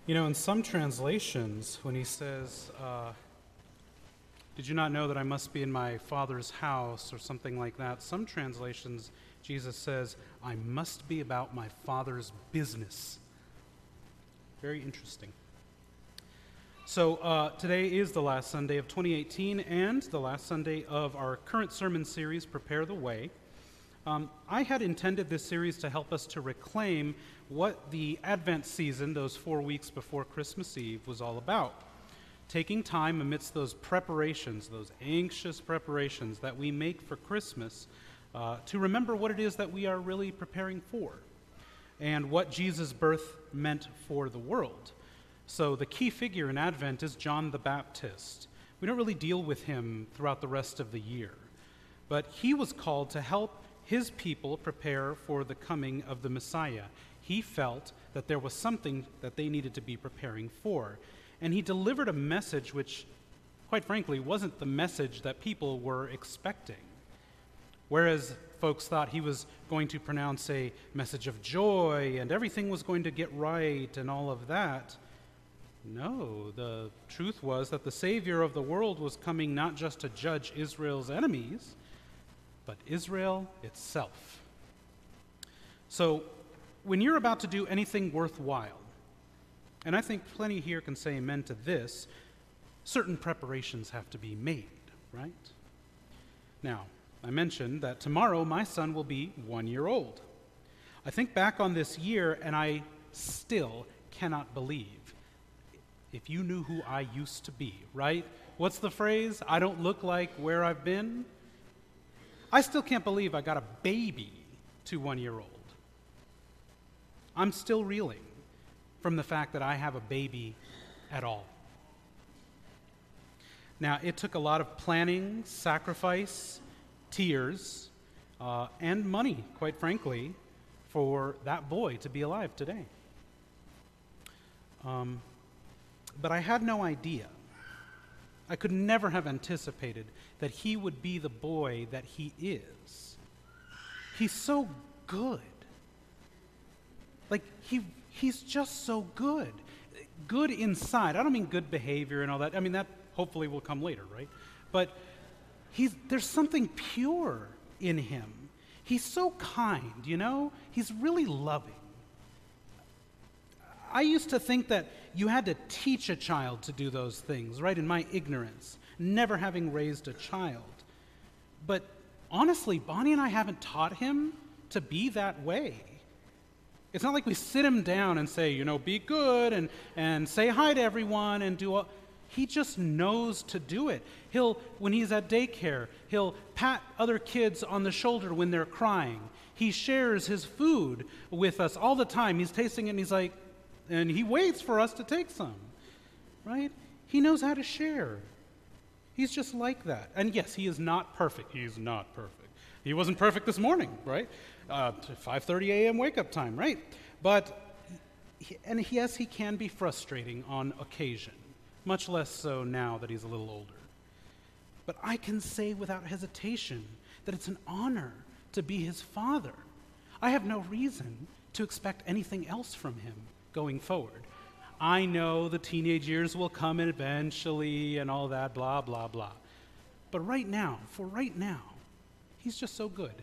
In some translations, when he says, did you not know that I must be in my Father's house, or something like that, some translations, Jesus says, I must be about my Father's business. Very interesting. So today is the last Sunday of 2018 and the last Sunday of our current sermon series, Prepare the Way. I had intended this series to help us to reclaim what the Advent season, those 4 weeks before Christmas Eve, was all about. Taking time amidst those preparations, those anxious preparations that we make for Christmas, to remember what it is that we are really preparing for and what Jesus' birth meant for the world. So the key figure in Advent is John the Baptist. We don't really deal with him throughout the rest of the year, but he was called to help his people prepare for the coming of the Messiah. He felt that there was something that they needed to be preparing for. And he delivered a message which, quite frankly, wasn't the message that people were expecting. Whereas folks thought he was going to pronounce a message of joy and everything was going to get right and all of that, no, the truth was that the Savior of the world was coming not just to judge Israel's enemies, but Israel itself. So, when you're about to do anything worthwhile, and I think plenty here can say amen to this, certain preparations have to be made, right? Now, I mentioned that tomorrow my son will be 1 year old. I think back on this year and I still cannot believe. If you knew who I used to be, right? What's the phrase? I don't look like where I've been. I still can't believe I got a baby to 1 year old. I'm still reeling from the fact that I have a baby at all. Now, it took a lot of planning, sacrifice, tears, and money, quite frankly, for that boy to be alive today. But I had no idea. I could never have anticipated that he would be the boy that he is. He's so good. Like, he's just so good. Good inside. I don't mean good behavior and all that. I mean, that hopefully will come later, right? But there's something pure in him. He's so kind, He's really loving. I used to think that you had to teach a child to do those things, right? In my ignorance, never having raised a child. But honestly, Bonnie and I haven't taught him to be that way. It's not like we sit him down and say, be good and say hi to everyone and do all. He just knows to do it. When he's at daycare, he'll pat other kids on the shoulder when they're crying. He shares his food with us all the time. He's tasting it and he's like, and he waits for us to take some, right? He knows how to share. He's just like that. And yes, he is not perfect. He's not perfect. He wasn't perfect this morning, right? 5:30 a.m. wake-up time, right? But, yes, he can be frustrating on occasion, much less so now that he's a little older. But I can say without hesitation that it's an honor to be his father. I have no reason to expect anything else from him going forward. I know the teenage years will come eventually and all that, blah, blah, blah. But right now, he's just so good.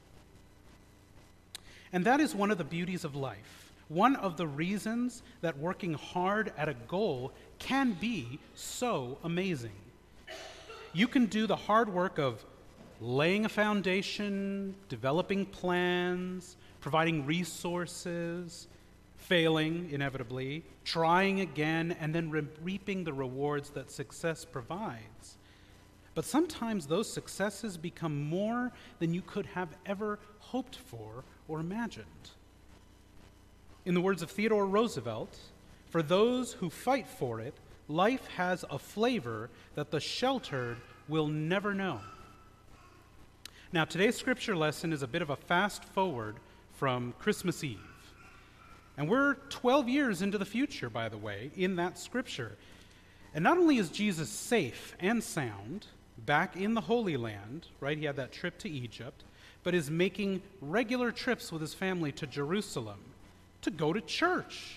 And that is one of the beauties of life. One of the reasons that working hard at a goal can be so amazing. You can do the hard work of laying a foundation, developing plans, providing resources, failing inevitably, trying again, and then reaping the rewards that success provides. But sometimes those successes become more than you could have ever hoped for or imagined. In the words of Theodore Roosevelt, for those who fight for it, life has a flavor that the sheltered will never know. Now, today's scripture lesson is a bit of a fast forward from Christmas Eve. And we're 12 years into the future, by the way, in that scripture. And not only is Jesus safe and sound back in the Holy Land, right? He had that trip to Egypt, but is making regular trips with his family to Jerusalem to go to church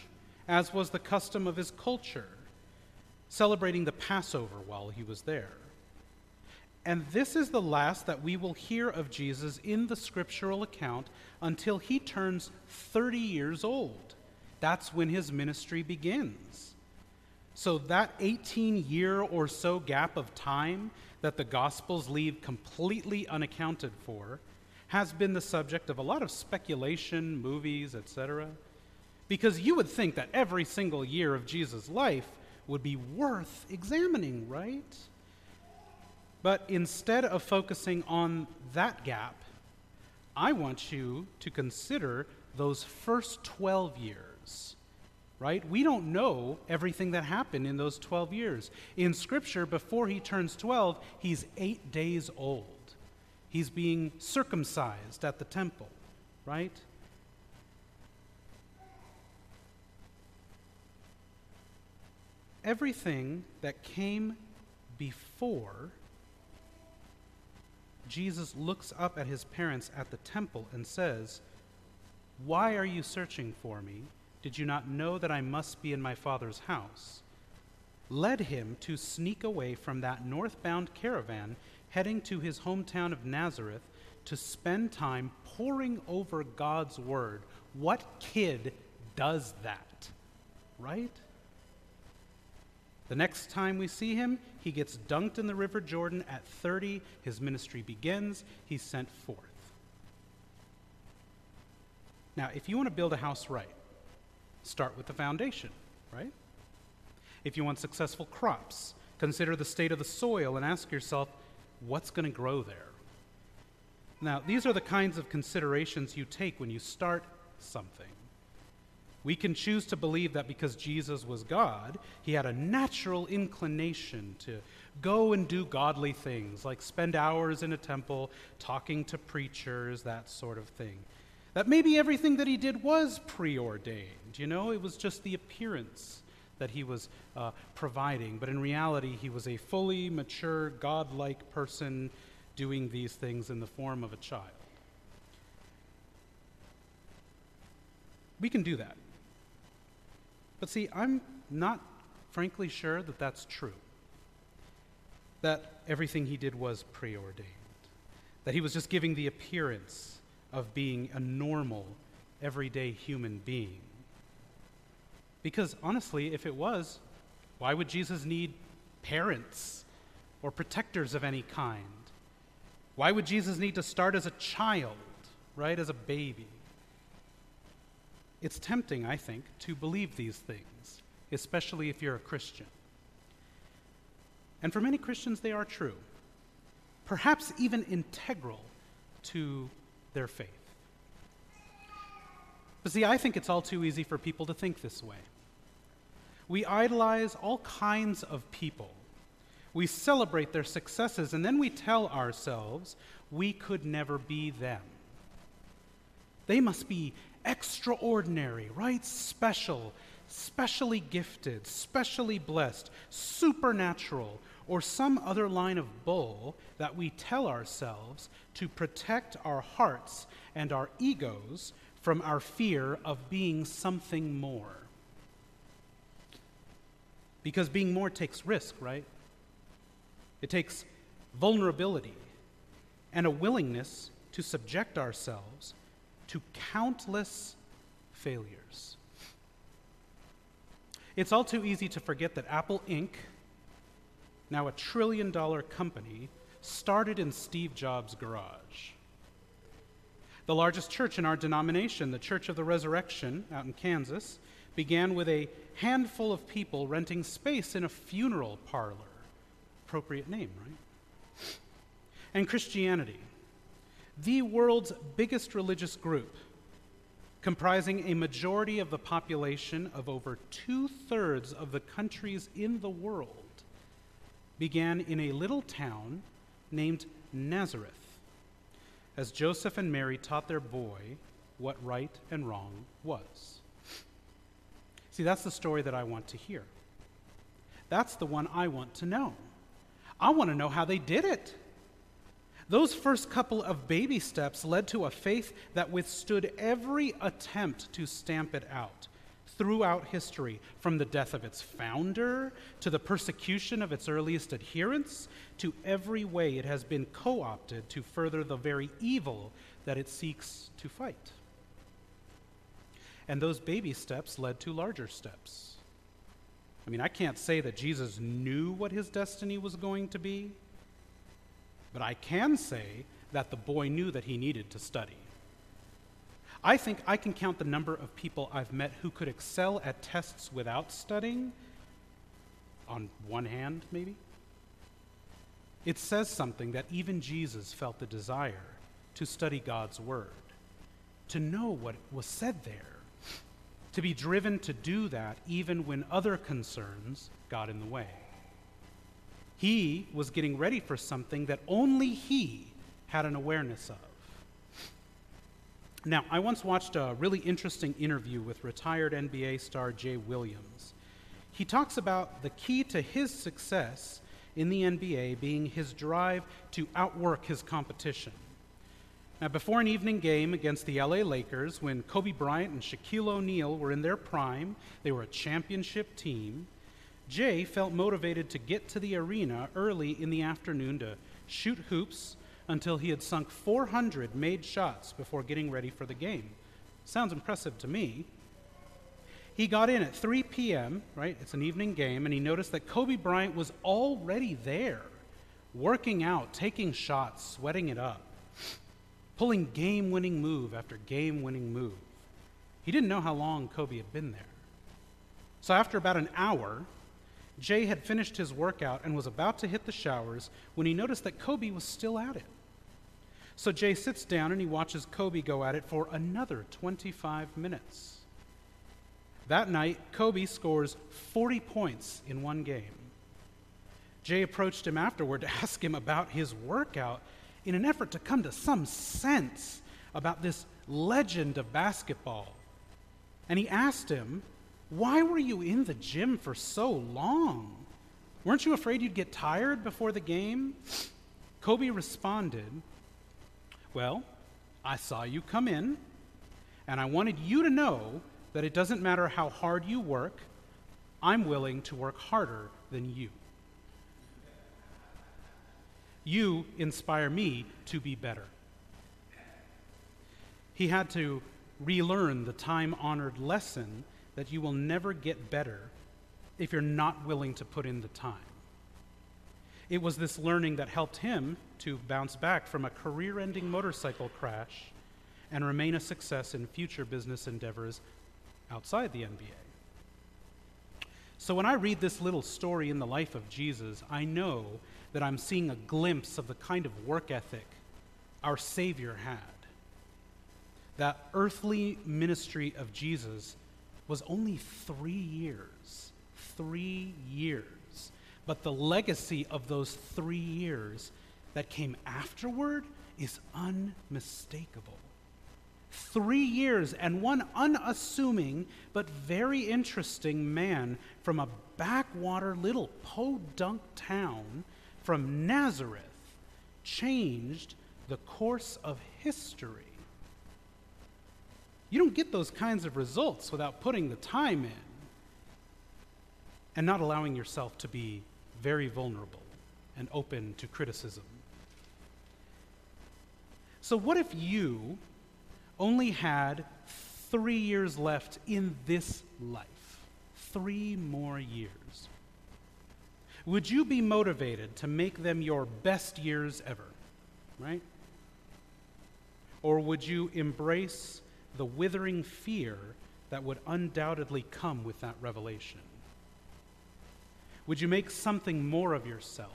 as was the custom of his culture, celebrating the Passover while he was there. And this is the last that we will hear of Jesus in the scriptural account until he turns 30 years old. That's when his ministry begins. So that 18-year or so gap of time that the Gospels leave completely unaccounted for has been the subject of a lot of speculation, movies, etc. Because you would think that every single year of Jesus' life would be worth examining, right? But instead of focusing on that gap, I want you to consider those first 12 years, right? We don't know everything that happened in those 12 years. In Scripture, before he turns 12, he's 8 days old. He's being circumcised at the temple, right? Everything that came before, Jesus looks up at his parents at the temple and says, "Why are you searching for me? Did you not know that I must be in my Father's house?" Led him to sneak away from that northbound caravan heading to his hometown of Nazareth to spend time poring over God's word. What kid does that, right? The next time we see him, he gets dunked in the River Jordan at 30. His ministry begins. He's sent forth. Now, if you want to build a house right, start with the foundation, right? If you want successful crops, consider the state of the soil and ask yourself, what's going to grow there? Now, these are the kinds of considerations you take when you start something. We can choose to believe that because Jesus was God, he had a natural inclination to go and do godly things, like spend hours in a temple talking to preachers, that sort of thing. That maybe everything that he did was preordained, it was just the appearance that he was providing. But in reality, he was a fully mature, godlike person doing these things in the form of a child. We can do that. But see, I'm not frankly sure that that's true. That everything he did was preordained. That he was just giving the appearance of being a normal, everyday human being. Because honestly, if it was, why would Jesus need parents or protectors of any kind? Why would Jesus need to start as a child, right, as a baby? It's tempting, I think, to believe these things, especially if you're a Christian. And for many Christians, they are true, perhaps even integral to their faith. But see, I think it's all too easy for people to think this way. We idolize all kinds of people. We celebrate their successes, and then we tell ourselves we could never be them. They must be extraordinary, right? Special, specially gifted, specially blessed, supernatural, or some other line of bull that we tell ourselves to protect our hearts and our egos from our fear of being something more. Because being more takes risk, right? It takes vulnerability and a willingness to subject ourselves to countless failures. It's all too easy to forget that Apple Inc., now a $1 trillion company, started in Steve Jobs' garage. The largest church in our denomination, the Church of the Resurrection out in Kansas, began with a handful of people renting space in a funeral parlor. Appropriate name, right? And Christianity, the world's biggest religious group, comprising a majority of the population of over 2/3 of the countries in the world, began in a little town named Nazareth, as Joseph and Mary taught their boy what right and wrong was. See, that's the story that I want to hear. That's the one I want to know. I want to know how they did it. Those first couple of baby steps led to a faith that withstood every attempt to stamp it out. throughout history, from the death of its founder to the persecution of its earliest adherents, to every way it has been co-opted to further the very evil that it seeks to fight. And those baby steps led to larger steps. I mean, I can't say that Jesus knew what his destiny was going to be, but I can say that the boy knew that he needed to study. I think I can count the number of people I've met who could excel at tests without studying on one hand, maybe. It says something that even Jesus felt the desire to study God's word, to know what was said there, to be driven to do that even when other concerns got in the way. He was getting ready for something that only he had an awareness of. Now, I once watched a really interesting interview with retired NBA star Jay Williams. He talks about the key to his success in the NBA being his drive to outwork his competition. Now, before an evening game against the LA Lakers, when Kobe Bryant and Shaquille O'Neal were in their prime, they were a championship team, Jay felt motivated to get to the arena early in the afternoon to shoot hoops until he had sunk 400 made shots before getting ready for the game. Sounds impressive to me. He got in at 3 p.m., right? It's an evening game, and he noticed that Kobe Bryant was already there, working out, taking shots, sweating it up, pulling game-winning move after game-winning move. He didn't know how long Kobe had been there. So after about an hour, Jay had finished his workout and was about to hit the showers when he noticed that Kobe was still at it. So Jay sits down and he watches Kobe go at it for another 25 minutes. That night, Kobe scores 40 points in one game. Jay approached him afterward to ask him about his workout in an effort to come to some sense about this legend of basketball. And he asked him, "Why were you in the gym for so long? Weren't you afraid you'd get tired before the game?" Kobe responded, "Well, I saw you come in, and I wanted you to know that it doesn't matter how hard you work, I'm willing to work harder than you. You inspire me to be better." He had to relearn the time-honored lesson that you will never get better if you're not willing to put in the time. It was this learning that helped him to bounce back from a career-ending motorcycle crash and remain a success in future business endeavors outside the NBA. So when I read this little story in the life of Jesus, I know that I'm seeing a glimpse of the kind of work ethic our Savior had. That earthly ministry of Jesus was only 3 years. 3 years. But the legacy of those 3 years that came afterward is unmistakable. 3 years and one unassuming but very interesting man from a backwater little podunk town from Nazareth changed the course of history. You don't get those kinds of results without putting the time in and not allowing yourself to be very vulnerable and open to criticism. So what if you only had 3 years left in this life? 3 more years. Would you be motivated to make them your best years ever, right? Or would you embrace the withering fear that would undoubtedly come with that revelation? Would you make something more of yourself?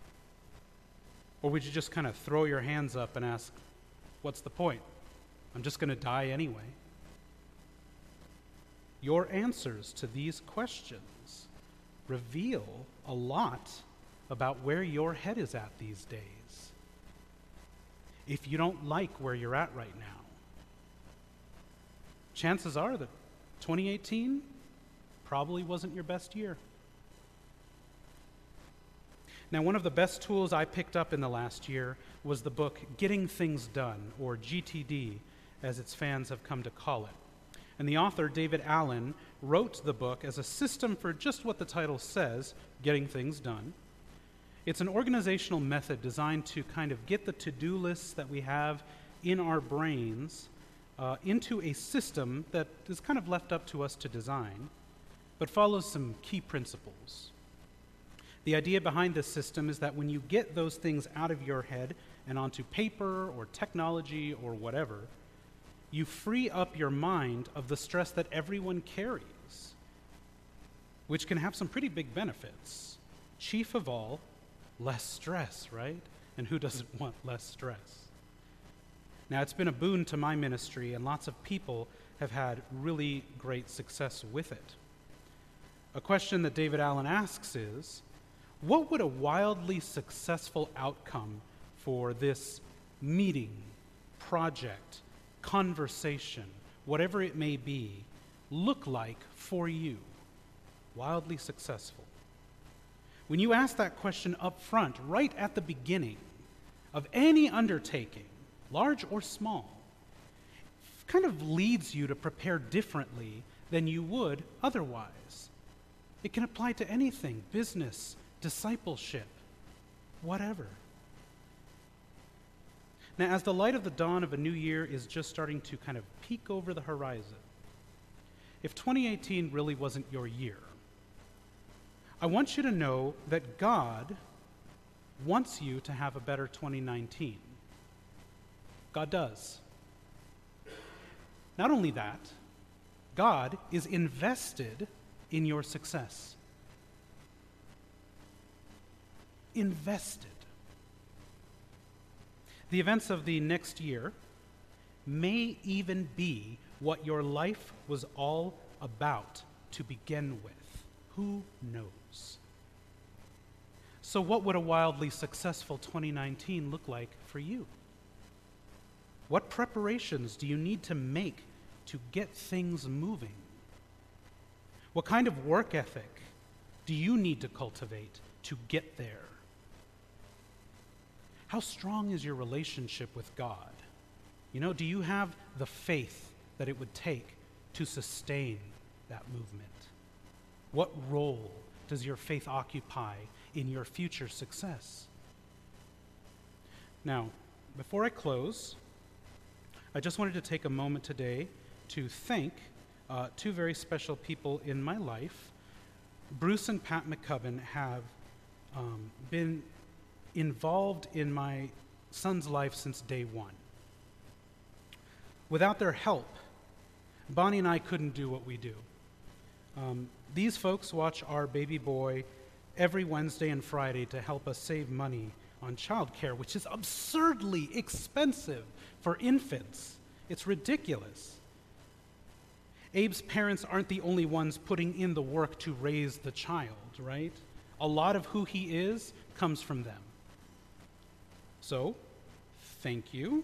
Or would you just kind of throw your hands up and ask, what's the point? I'm just going to die anyway. Your answers to these questions reveal a lot about where your head is at these days. If you don't like where you're at right now, chances are that 2018 probably wasn't your best year. Now, one of the best tools I picked up in the last year was the book Getting Things Done, or GTD, as its fans have come to call it. And the author, David Allen, wrote the book as a system for just what the title says, getting things done. It's an organizational method designed to kind of get the to-do lists that we have in our brains into a system that is kind of left up to us to design, but follows some key principles. The idea behind this system is that when you get those things out of your head and onto paper or technology or whatever, you free up your mind of the stress that everyone carries, which can have some pretty big benefits. Chief of all, less stress, right? And who doesn't want less stress? Now, it's been a boon to my ministry, and lots of people have had really great success with it. A question that David Allen asks is, what would a wildly successful outcome for this meeting, project, conversation, whatever it may be, look like for you? Wildly successful. When you ask that question up front, right at the beginning of any undertaking, large or small, it kind of leads you to prepare differently than you would otherwise. It can apply to anything, business, discipleship, whatever. Now, as the light of the dawn of a new year is just starting to kind of peek over the horizon, if 2018 really wasn't your year, I want you to know that God wants you to have a better 2019. God does. Not only that, God is invested in your success. Invested. The events of the next year may even be what your life was all about to begin with. Who knows? So what would a wildly successful 2019 look like for you? What preparations do you need to make to get things moving? What kind of work ethic do you need to cultivate to get there? How strong is your relationship with God? You know, do you have the faith that it would take to sustain that movement? What role does your faith occupy in your future success? Now, before I close, I just wanted to take a moment today to thank two very special people in my life. Bruce and Pat McCubbin have been involved in my son's life since day one. Without their help, Bonnie and I couldn't do what we do. These folks watch our baby boy every Wednesday and Friday to help us save money on childcare, which is absurdly expensive for infants. It's ridiculous. Abe's parents aren't the only ones putting in the work to raise the child, right? A lot of who he is comes from them. So, thank you.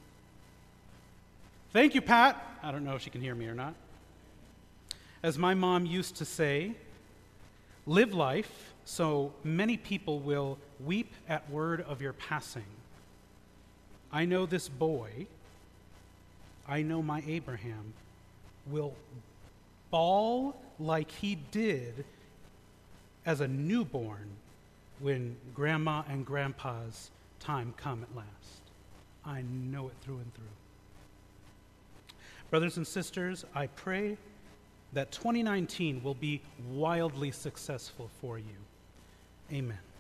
Thank you, Pat. I don't know if she can hear me or not. As my mom used to say, live life so many people will weep at word of your passing. I know this boy, I know my Abraham, will bawl like he did as a newborn when Grandma and Grandpa's time come at last. I know it through and through. Brothers and sisters, I pray that 2019 will be wildly successful for you. Amen.